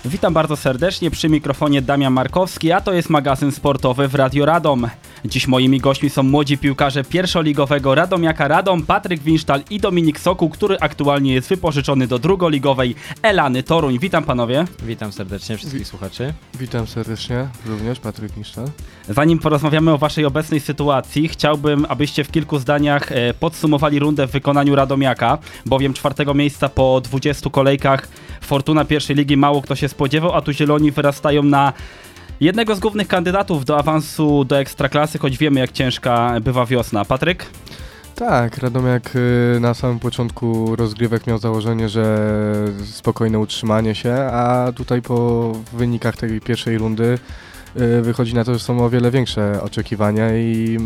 Witam bardzo serdecznie, przy mikrofonie Damian Markowski, a to jest magazyn sportowy w Radio Radom. Dziś moimi gośćmi są młodzi piłkarze pierwszoligowego Radomiaka Radom, Patryk Winsztal i Dominik Sokół, który aktualnie jest wypożyczony do drugoligowej Elany Toruń. Witam panowie. Witam serdecznie wszystkich słuchaczy. Witam serdecznie, również Patryk Winsztal. Zanim porozmawiamy o waszej obecnej sytuacji, chciałbym, abyście w kilku zdaniach podsumowali rundę w wykonaniu Radomiaka, bowiem 4. miejsca po 20 kolejkach Fortuna pierwszej ligi mało kto się spodziewał, a tu zieloni wyrastają na jednego z głównych kandydatów do awansu do Ekstraklasy, choć wiemy jak ciężka bywa wiosna. Patryk? Tak, Radomiak na samym początku rozgrywek miał założenie, że spokojne utrzymanie się, a tutaj po wynikach tej pierwszej rundy wychodzi na to, że są o wiele większe oczekiwania i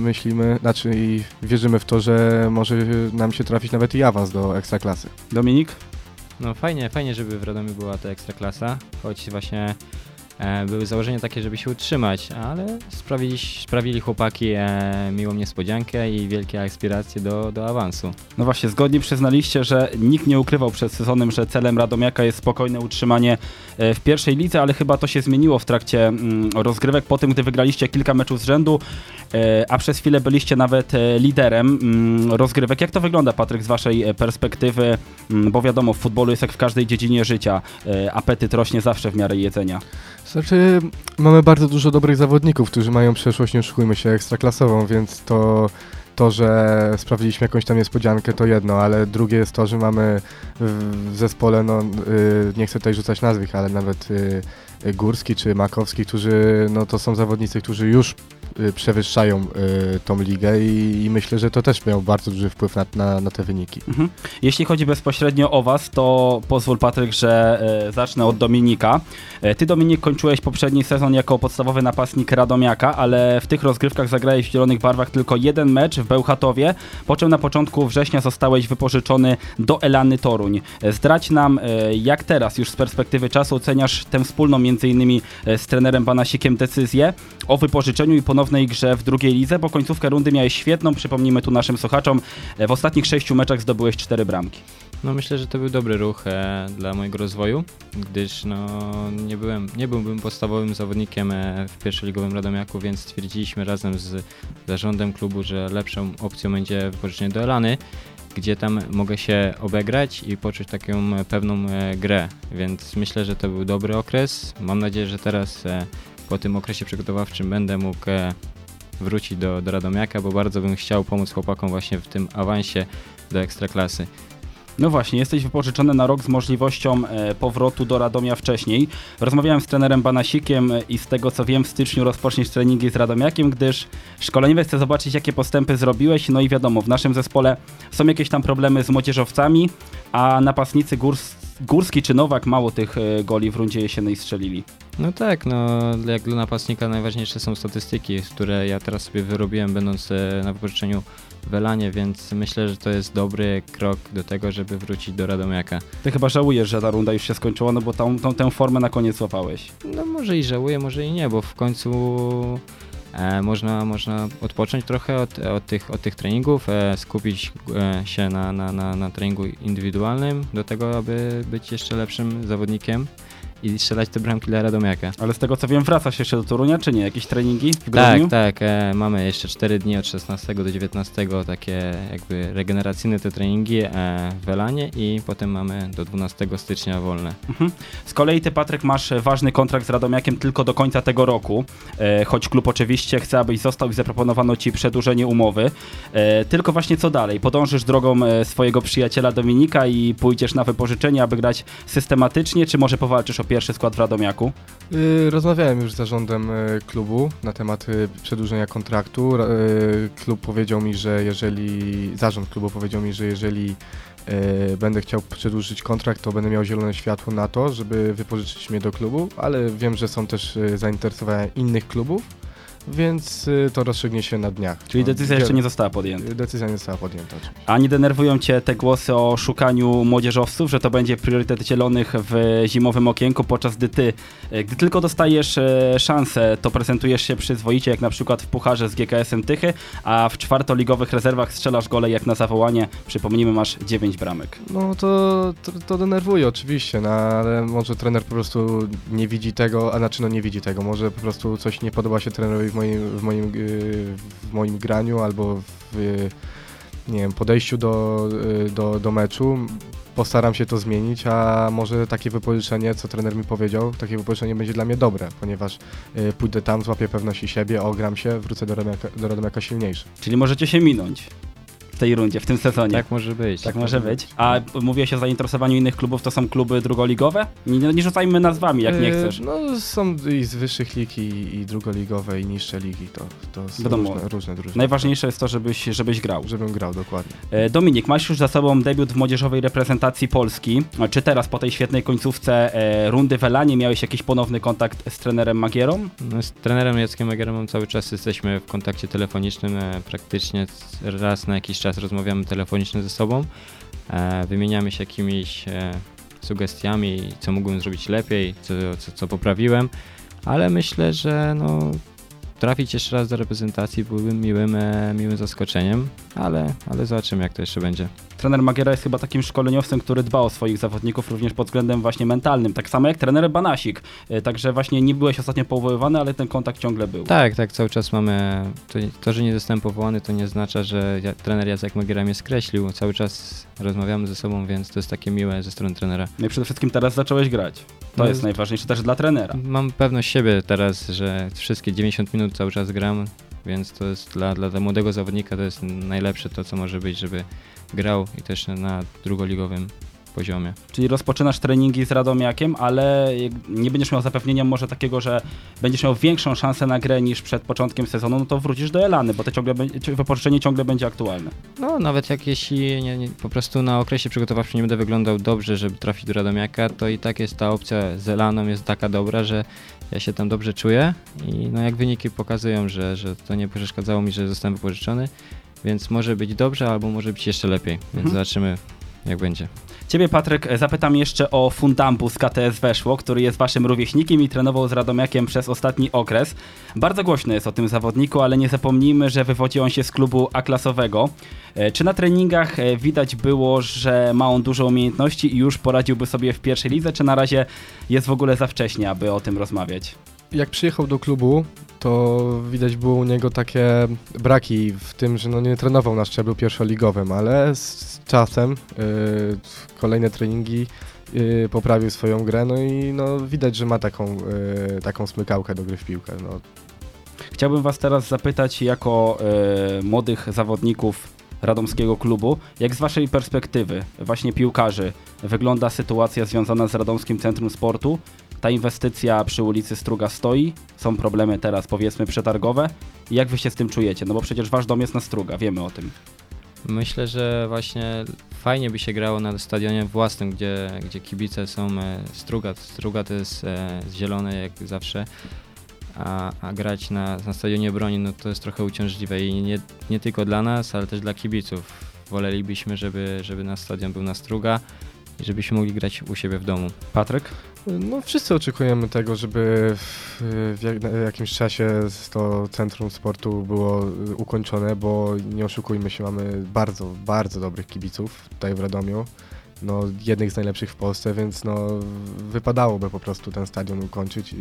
i wierzymy w to, że może nam się trafić nawet i awans do Ekstraklasy. Dominik? No fajnie, żeby w Radomiu była ta Ekstraklasa, choć właśnie były założenia takie, żeby się utrzymać, ale sprawili chłopaki miłą niespodziankę i wielkie aspiracje do awansu. No właśnie, zgodnie przyznaliście, że nikt nie ukrywał przed sezonem, że celem Radomiaka jest spokojne utrzymanie w pierwszej lidze, ale chyba to się zmieniło w trakcie rozgrywek, po tym gdy wygraliście kilka meczów z rzędu, a przez chwilę byliście nawet liderem rozgrywek. Jak to wygląda, Patryk, z waszej perspektywy? Bo wiadomo, w futbolu jest jak w każdej dziedzinie życia, apetyt rośnie zawsze w miarę jedzenia. Znaczy, mamy bardzo dużo dobrych zawodników, którzy mają przeszłość, nie oszukujmy się, ekstraklasową, więc to, że sprawiliśmy jakąś tam niespodziankę, to jedno, ale drugie jest to, że mamy w zespole, nie chcę tutaj rzucać nazwisk, ale nawet Górski czy Makowski, którzy, to są zawodnicy, którzy już przewyższają tą ligę i myślę, że to też miał bardzo duży wpływ na te wyniki. Mhm. Jeśli chodzi bezpośrednio o was, to pozwól, Patryk, że zacznę od Dominika. Ty, Dominik, kończyłeś poprzedni sezon jako podstawowy napastnik Radomiaka, ale w tych rozgrywkach zagrałeś w zielonych barwach tylko jeden mecz w Bełchatowie, po czym na początku września zostałeś wypożyczony do Elany Toruń. Zdradź nam, jak teraz już z perspektywy czasu oceniasz tę wspólną między innymi z trenerem Banasikiem decyzję o wypożyczeniu i ponownej grze w drugiej lidze, bo końcówkę rundy miałeś świetną, przypomnijmy tu naszym słuchaczom, w ostatnich 6 meczach zdobyłeś 4 bramki. No myślę, że to był dobry ruch dla mojego rozwoju, gdyż nie byłbym podstawowym zawodnikiem w pierwszoligowym Radomiaku, więc stwierdziliśmy razem z zarządem klubu, że lepszą opcją będzie wypożyczenie do Elany, gdzie tam mogę się obegrać i poczuć taką pewną grę, więc myślę, że to był dobry okres. Mam nadzieję, że teraz po tym okresie przygotowawczym będę mógł wrócić do Radomiaka, bo bardzo bym chciał pomóc chłopakom właśnie w tym awansie do Ekstraklasy. No właśnie, jesteś wypożyczony na rok z możliwością powrotu do Radomia wcześniej. Rozmawiałem z trenerem Banasikiem i z tego co wiem w styczniu rozpoczniesz treningi z Radomiakiem, gdyż szkoleniowiec chce zobaczyć jakie postępy zrobiłeś, no i wiadomo, w naszym zespole są jakieś tam problemy z młodzieżowcami, a napastnicy Górski czy Nowak mało tych goli w rundzie jesiennej strzelili. No tak, jak dla napastnika najważniejsze są statystyki, które ja teraz sobie wyrobiłem będąc na wypożyczeniu w Elanie, więc myślę, że to jest dobry krok do tego, żeby wrócić do Radomiaka. Ty chyba żałujesz, że ta runda już się skończyła, no bo tę formę na koniec łapałeś. No może i żałuję, może i nie, bo w końcu można odpocząć trochę od tych treningów, skupić się na treningu indywidualnym do tego, aby być jeszcze lepszym zawodnikiem i strzelać te bramki dla Radomiaka. Ale z tego co wiem, wracasz jeszcze do Torunia, czy nie? Jakieś treningi w grudniu? Tak, mamy jeszcze 4 dni od 16 do 19 takie jakby regeneracyjne te treningi w Elanie i potem mamy do 12 stycznia wolne. Mhm. Z kolei ty, Patryk, masz ważny kontrakt z Radomiakiem tylko do końca tego roku, choć klub oczywiście chce, abyś został i zaproponowano ci przedłużenie umowy. Tylko właśnie co dalej? Podążysz drogą swojego przyjaciela Dominika i pójdziesz na wypożyczenie, aby grać systematycznie, czy może powalczysz o pierwszy skład w Radomiaku? Rozmawiałem już z zarządem klubu na temat przedłużenia kontraktu. Zarząd klubu powiedział mi, że jeżeli będę chciał przedłużyć kontrakt, to będę miał zielone światło na to, żeby wypożyczyć mnie do klubu, ale wiem, że są też zainteresowania innych klubów, więc to rozstrzygnie się na dniach. Czyli decyzja jeszcze nie została podjęta. Decyzja nie została podjęta. Oczywiście. A nie denerwują Cię te głosy o szukaniu młodzieżowców, że to będzie priorytet Zielonych w zimowym okienku, podczas gdy tylko dostajesz szansę, to prezentujesz się przyzwoicie, jak na przykład w pucharze z GKS-em Tychy, a w czwartoligowych rezerwach strzelasz gole jak na zawołanie. Przypomnijmy, masz 9 bramek. No to denerwuje oczywiście, no, ale może trener po prostu nie widzi tego, a znaczy nie widzi tego, może po prostu coś nie podoba się trenerowi w moim graniu albo w nie wiem, podejściu do meczu. Postaram się to zmienić, a może takie wypożyczenie, co trener mi powiedział, takie wypożyczenie będzie dla mnie dobre, ponieważ pójdę tam, złapię pewności siebie, ogram się, wrócę do Radomiaka silniejszy. Czyli możecie się minąć w tej rundzie, w tym sezonie. Tak może być. Tak może być. A mówiłeś o zainteresowaniu innych klubów, to są kluby drugoligowe? Nie rzucajmy nazwami, jak nie chcesz. No są i z wyższych lig i drugoligowe i niższe ligi, to są różne drużyny. Najważniejsze jest to, żebyś grał. Żebym grał, dokładnie. Dominik, masz już za sobą debiut w młodzieżowej reprezentacji Polski. Czy teraz po tej świetnej końcówce rundy w Elanie miałeś jakiś ponowny kontakt z trenerem Magierą? No, z trenerem Jackiem Magierą cały czas jesteśmy w kontakcie telefonicznym, praktycznie raz na jakiś czas rozmawiamy telefonicznie ze sobą, wymieniamy się jakimiś sugestiami, co mógłbym zrobić lepiej, co poprawiłem, ale myślę, że no, trafić jeszcze raz do reprezentacji byłby miłym zaskoczeniem, ale zobaczymy, jak to jeszcze będzie. Trener Magiera jest chyba takim szkoleniowcem, który dba o swoich zawodników również pod względem właśnie mentalnym, tak samo jak trener Banasik. Także właśnie nie byłeś ostatnio powoływany, ale ten kontakt ciągle był. Tak, cały czas mamy, to że nie zostałem powołany, to nie oznacza, że trener Jacek Magiera mnie skreślił, cały czas rozmawiamy ze sobą, więc to jest takie miłe ze strony trenera. No i przede wszystkim teraz zacząłeś grać. To jest najważniejsze też dla trenera. Mam pewność siebie teraz, że wszystkie 90 minut cały czas gram, więc to jest dla młodego zawodnika to jest najlepsze to, co może być, żeby grał i też na drugoligowym poziomie. Czyli rozpoczynasz treningi z Radomiakiem, ale nie będziesz miał zapewnienia może takiego, że będziesz miał większą szansę na grę niż przed początkiem sezonu, no to wrócisz do Elany, bo wypożyczenie ciągle będzie aktualne. No nawet jeśli po prostu na okresie przygotowawczym nie będę wyglądał dobrze, żeby trafić do Radomiaka, to i tak jest ta opcja z Elaną jest taka dobra, że ja się tam dobrze czuję i no jak wyniki pokazują, że to nie przeszkadzało mi, że zostałem wypożyczony, więc może być dobrze albo może być jeszcze lepiej, więc zobaczymy jak będzie. Ciebie, Patryk, zapytam jeszcze o Fundambus KTS Weszło, który jest waszym rówieśnikiem i trenował z Radomiakiem przez ostatni okres. Bardzo głośno jest o tym zawodniku, ale nie zapomnijmy, że wywodzi on się z klubu A-klasowego. Czy na treningach widać było, że ma on dużo umiejętności i już poradziłby sobie w pierwszej lidze, czy na razie jest w ogóle za wcześnie, aby o tym rozmawiać? Jak przyjechał do klubu, to widać było u niego takie braki w tym, że no nie trenował na szczeblu pierwszoligowym, ale z czasem kolejne treningi poprawił swoją grę, no i no widać, że ma taką smykałkę do gry w piłkę. No. Chciałbym was teraz zapytać jako młodych zawodników radomskiego klubu, jak z waszej perspektywy, właśnie piłkarzy, wygląda sytuacja związana z Radomskim Centrum Sportu? Ta inwestycja przy ulicy Struga stoi, są problemy teraz powiedzmy przetargowe. Jak wy się z tym czujecie? No bo przecież wasz dom jest na Struga, wiemy o tym. Myślę, że właśnie fajnie by się grało na stadionie własnym, gdzie kibice są Struga. Struga to jest zielone jak zawsze, a grać na stadionie Broni no to jest trochę uciążliwe i nie tylko dla nas, ale też dla kibiców. Wolelibyśmy, żeby nasz stadion był na Struga i żebyśmy mogli grać u siebie w domu. Patryk? No wszyscy oczekujemy tego, żeby w jakimś czasie to centrum sportu było ukończone, bo nie oszukujmy się, mamy bardzo, bardzo dobrych kibiców tutaj w Radomiu. No, jednych z najlepszych w Polsce, więc no, wypadałoby po prostu ten stadion ukończyć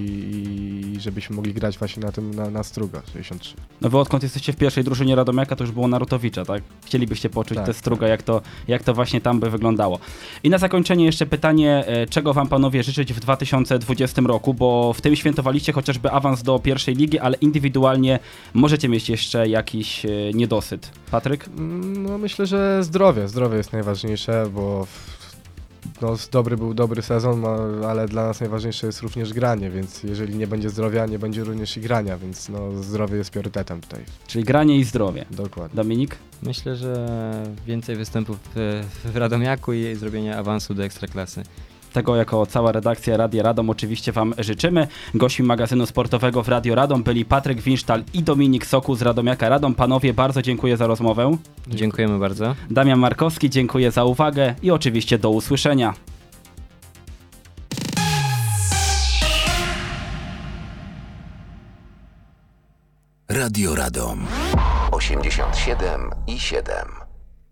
i żebyśmy mogli grać właśnie na Struga 63. No wy odkąd jesteście w pierwszej drużynie Radomiaka, to już było Narutowicza, tak? Chcielibyście poczuć tak, tę Struga, jak to właśnie tam by wyglądało. I na zakończenie jeszcze pytanie, czego wam panowie życzyć w 2020 roku, bo w tym świętowaliście chociażby awans do pierwszej ligi, ale indywidualnie możecie mieć jeszcze jakiś niedosyt. Patryk? No myślę, że zdrowie jest najważniejsze, bo był dobry sezon, ale dla nas najważniejsze jest również granie, więc jeżeli nie będzie zdrowia, nie będzie również i grania, więc no, zdrowie jest priorytetem tutaj. Czyli granie i zdrowie. Dokładnie. Dominik? Myślę, że więcej występów w Radomiaku i zrobienie awansu do Ekstraklasy. Tego jako cała redakcja Radia Radom oczywiście wam życzymy. Gośćmi magazynu sportowego w Radio Radom byli Patryk Winsztal i Dominik Sokół z Radomiaka Radom. Panowie, bardzo dziękuję za rozmowę. Dziękujemy bardzo. Damian Markowski, dziękuję za uwagę i oczywiście do usłyszenia. Radio Radom 87,7.